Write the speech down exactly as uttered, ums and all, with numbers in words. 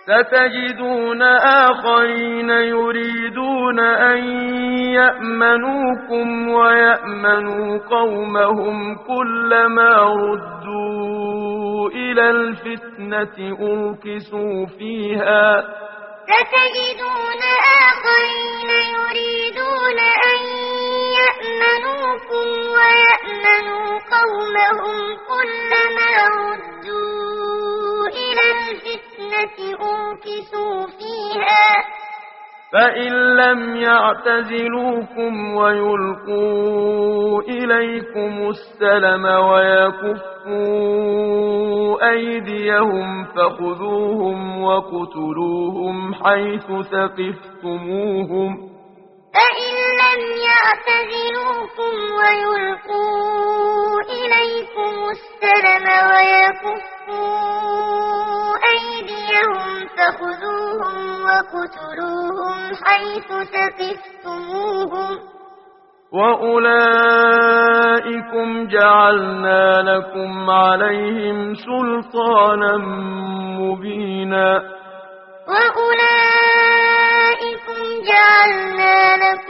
ستجدون آخرين يريدون أن يأمنوكم ويأمنوا قومهم كلما ردوا إلى الفتنة أركسوا فيها ستجدون آخرين يريدون أن يأمنوكم ويأمنوا قومهم كلما ردوا إلى الفتنة أركسوا فيها فإن لم يعتزلوكم ويلقوا إليكم السلم ويكفوا أيديهم فخذوهم وقتلوهم حيث ثقفتموهم فإن لم يعتزلوكم ويلقوا إليكم السلم ويكفوا أيديهم فخذوهم وقتلوهم حيث ثقفتموهم وأولئكم جعلنا لكم عليهم سلطانا مبينا وأولئكم جعلنا لكم